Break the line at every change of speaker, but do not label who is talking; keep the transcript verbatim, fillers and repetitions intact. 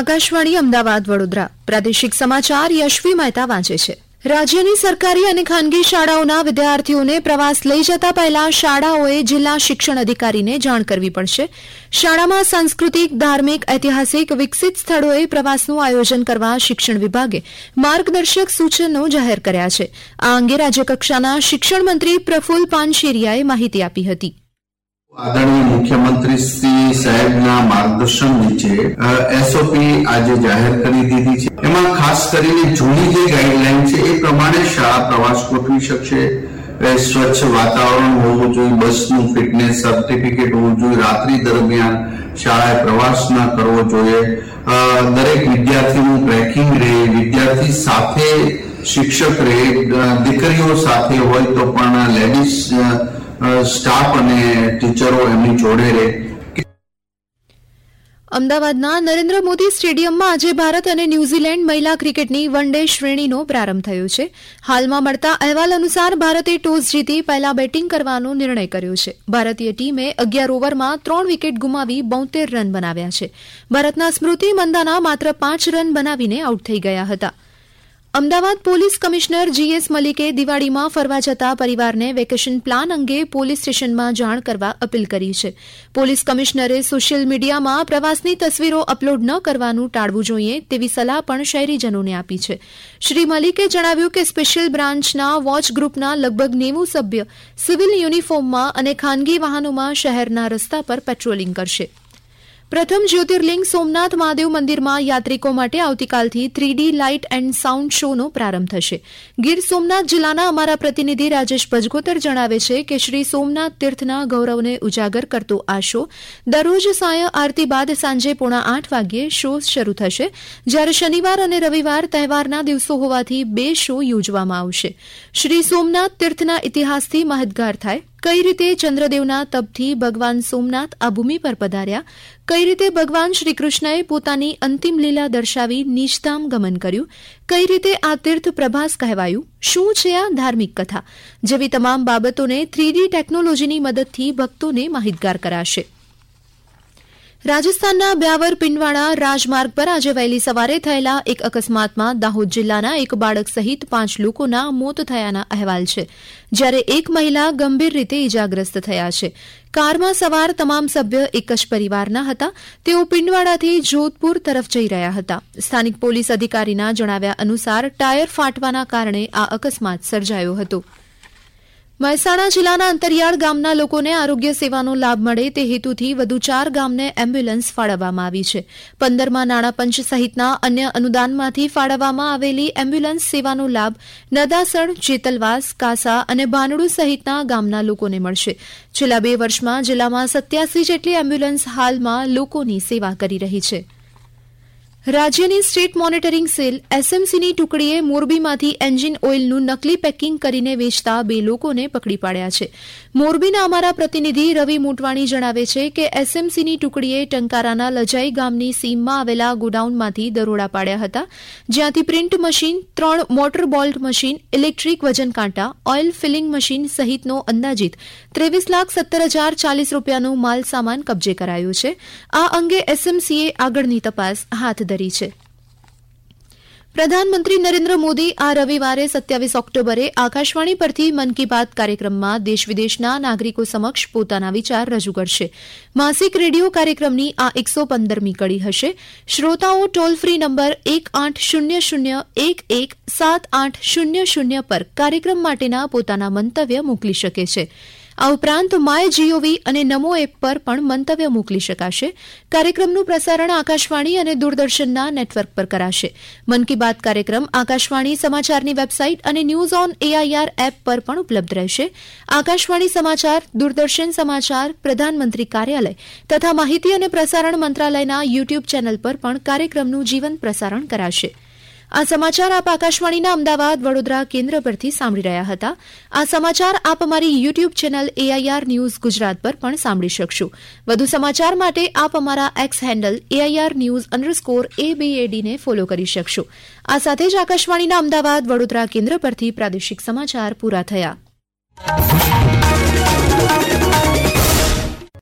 આકાશવાણી અમદાવાદ વડોદરા પ્રાદેશિક સમાચાર યશવી મહેતા વાંચે છે. રાજ્યની સરકારી અને ખાનગી શાળાઓના વિદ્યાર્થીઓને પ્રવાસ લઈ જતા પહેલા શાળાઓએ જિલ્લા શિક્ષણ અધિકારીને જાણ કરવી પડશે. શાળામાં સાંસ્કૃતિક, ધાર્મિક, ઐતિહાસિક વિકસિત સ્થળોએ પ્રવાસનું આયોજન કરવા શિક્ષણ વિભાગે માર્ગદર્શક સૂચનો જાહેર કર્યા છે. આ અંગે રાજ્યકક્ષાના શિક્ષણ મંત્રી પ્રફુલ્લ પાનશેરિયાએ માહિતી આપી હતી.
આદરણીય મુખ્યમંત્રી શ્રી સાહેબના માર્ગદર્શન નીચે એસઓપી આજે જાહેર કરી દીધી છે. એમાં ખાસ કરીને જૂની જે ગાઈડલાઈન છે એ પ્રમાણે શાળા પ્રવાસ ગોઠવી શકશે. સ્વચ્છ વાતાવરણ હોવું જોઈએ, બસનું ફિટનેસ સર્ટિફિકેટ હોવું જોઈએ, રાત્રિ દરમિયાન શાળાએ પ્રવાસ ન કરવો જોઈએ, દરેક વિદ્યાર્થીનું ટ્રેકિંગ રહે, વિદ્યાર્થી સાથે શિક્ષક રહે, દીકરીઓ સાથે હોય તો પણ લેડીઝ સ્ટાફ અને ટીચરો એમની જોડે રહે.
અમદાવાદના નરેન્દ્ર મોદી સ્ટેડિયમમાં આજે ભારત અને ન્યૂઝીલેન્ડ મહિલા ક્રિકેટની વન ડે શ્રેણીનો પ્રારંભ થયો છે. હાલમાં મળતા અહેવાલ અનુસાર ભારતે ટોસ જીતી પહેલા બેટિંગ કરવાનો નિર્ણય કર્યો છે. ભારતીય ટીમે અગિયાર ઓવરમાં ત્રણ વિકેટ ગુમાવી બોતેર રન બનાવ્યા છે. ભારતના સ્મૃતિ મંદાના માત્ર પાંચ રન બનાવીને આઉટ થઈ ગયા હતા. અમદાવાદ પોલીસ કમિશનર જીએસ મલિકે દિવાળીમાં ફરવા જતા પરિવારને વેકેશન પ્લાન અંગે પોલીસ સ્ટેશનમાં જાણ કરવા અપીલ કરી છે. પોલીસ કમિશનરે સોશિયલ મીડિયામાં પ્રવાસની તસવીરો અપલોડ ન કરવાનું ટાળવું જોઈએ તેવી સલાહ પણ શહેરીજનોને આપી છે. શ્રી મલિકે જણાવ્યું કે સ્પેશિયલ બ્રાન્ચના વોચ ગ્રુપના લગભગ નેવું સભ્ય સિવિલ યુનિફોર્મમાં અને ખાનગી વાહનોમાં શહેરના રસ્તા પર પેટ્રોલિંગ કરશે. પ્રથમ જ્યોતિર્લિંગ સોમનાથ મહાદેવ મંદિરમાં યાત્રિકો માટે આવતીકાલથી થ્રીડી લાઇટ એન્ડ સાઉન્ડ શોનો પ્રારંભ થશે. ગીર સોમનાથ જિલ્લાના અમારા પ્રતિનિધિ રાજેશ ભજગોતર જણાવે છે કે શ્રી સોમનાથ તીર્થના ગૌરવને ઉજાગર કરતો આ શો દરરોજ સાંય આરતી બાદ સાંજે પોણા આઠ વાગ્યે શો શરૂ થશે, જ્યારે શનિવાર અને રવિવાર તહેવારના દિવસો હોવાથી બે શો યોજવામાં આવશે. શ્રી સોમનાથ તીર્થના ઇતિહાસથી માહિતગાર થાય, કઈ રીતે ચંદ્રદેવના તપથી ભગવાન સોમનાથ આ ભૂમિ પર પધાર્યા, કઈ રીતે ભગવાન શ્રીકૃષ્ણએ પોતાની અંતિમ લીલા દર્શાવી નિજધામ ગમન કર્યું, કઈ રીતે આ તીર્થ પ્રભાસ કહેવાયું, શું છે આ ધાર્મિક કથા જેવી તમામ બાબતોને થ્રીડી ટેકનોલોજીની મદદથી ભક્તોને માહિતગાર કરાશે. રાજસ્થાનના બ્યાવર પિંડવાડા રાજમાર્ગ પર આજે વહેલી સવારે થયેલા એક અકસ્માતમાં દાહોદ જિલ્લાના એક બાળક સહિત પાંચ લોકોના મોત થયાના અહેવાલ છે, જ્યારે એક મહિલા ગંભીર રીતે ઇજાગ્રસ્ત થયા છે. કારમાં સવાર તમામ સભ્ય એક જ પરિવારના હતા. તેઓ પિંડવાડાથી જોધપુર તરફ જઈ રહ્યા હતા. સ્થાનિક પોલીસ અધિકારીના જણાવ્યા અનુસાર ટાયર ફાટવાના કારણે આ અકસ્માત સર્જાયો હતો. મહેસાણા જિલ્લાના અંતરિયાળ ગામના લોકોને આરોગ્ય સેવાનો લાભ મળે તે હેતુથી વધુ ચાર ગામને એમ્બ્યુલન્સ ફાળવવામાં આવી છે. પંદરમાં નાણાં પંચ સહિતના અન્ય અનુદાનમાંથી ફાળવવામાં આવેલી એમ્બ્યુલન્સ સેવાનો લાભ નદાસણ, જેતલવાસ, કાસા અને ભાનડુ સહિતના ગામના લોકોને મળશે. છેલ્લા બે વર્ષમાં જિલ્લામાં સત્યાસી જેટલી એમ્બ્યુલન્સ હાલમાં લોકોની સેવા કરી રહી છે. રાજ્યની સ્ટેટ મોનિટરિંગ સેલ એસએમસીની ટુકડીએ મોરબીમાંથી એન્જિન ઓઇલનું નકલી પેકિંગ કરીને વેચતા બે લોકોને પકડી પાડ્યા છે. મોરબીના અમારા પ્રતિનિધિ રવિ મોટવાણી જણાવે છે કે એસએમસીની ટુકડીએ ટંકારાના લજાઈ ગામની સીમમાં આવેલા ગોડાઉનમાંથી દરોડા પાડ્યા હતા, જ્યાંથી પ્રિન્ટ મશીન, ત્રણ મોટર બોલ્ટ મશીન, ઇલેક્ટ્રિક વજન કાંટા, ઓઇલ ફિલિંગ મશીન સહિતનો અંદાજિત ત્રેવીસ લાખ સત્તર હજાર ચાલીસ રૂપિયાનો માલ સામાન કબજે કરાયો છે. આ અંગે એસએમસીએ આગળની તપાસ હાથ ધરી છે. પ્રધાનમંત્રી નરેન્દ્ર મોદી આ રવિવારે સત્યાવીસ ઓક્ટોબરે આકાશવાણી પરથી મન કી બાત કાર્યક્રમમાં દેશ વિદેશના નાગરિકો સમક્ષ પોતાના વિચાર રજૂ કરશે. માસિક રેડિયો કાર્યક્રમની આ એકસો પંદરમી કડી હશે. શ્રોતાઓ ટોલ ફ્રી નંબર એક આઠ શૂન્ય શૂન્ય એક એક સાત આઠ શૂન્ય શૂન્ય પર કાર્યક્રમ માટેના પોતાના મંતવ્ય મોકલી શકે છે. આ ઉપરાંત માય જીઓવી અને નમો એપ પર પણ મંતવ્ય મોકલી શકાશે. કાર્યક્રમનું પ્રસારણ આકાશવાણી અને દૂરદર્શનના નેટવર્ક પર કરાશે. મન કી બાત કાર્યક્રમ આકાશવાણી સમાચારની વેબસાઇટ અને ન્યૂઝ ઓન એઆઈઆર એપ પર પણ ઉપલબ્ધ રહેશે. આકાશવાણી સમાચાર, દૂરદર્શન સમાચાર, પ્રધાનમંત્રી કાર્યાલય તથા માહિતી અને પ્રસારણ મંત્રાલયના યુટ્યુબ ચેનલ પર પણ કાર્યક્રમનું જીવંત પ્રસારણ કરાશે. આ સમાચાર આપ આકાશવાણીના અમદાવાદ, વડોદરા કેન્દ્ર પરથી સાંભળી રહ્યા હતા. આ સમાચાર આપ અમારી YouTube channel AIR news Gujarat પર પણ સાંભળી શકશો. વધુ સમાચાર માટે આપ અમારા X handle AIR news underscore એબીએડીને ફોલો કરી શકશો. આ સાથે જ આકાશવાણીના અમદાવાદ, વડોદરા કેન્દ્ર પરથી પ્રાદેશિક સમાચાર પૂરા થયા.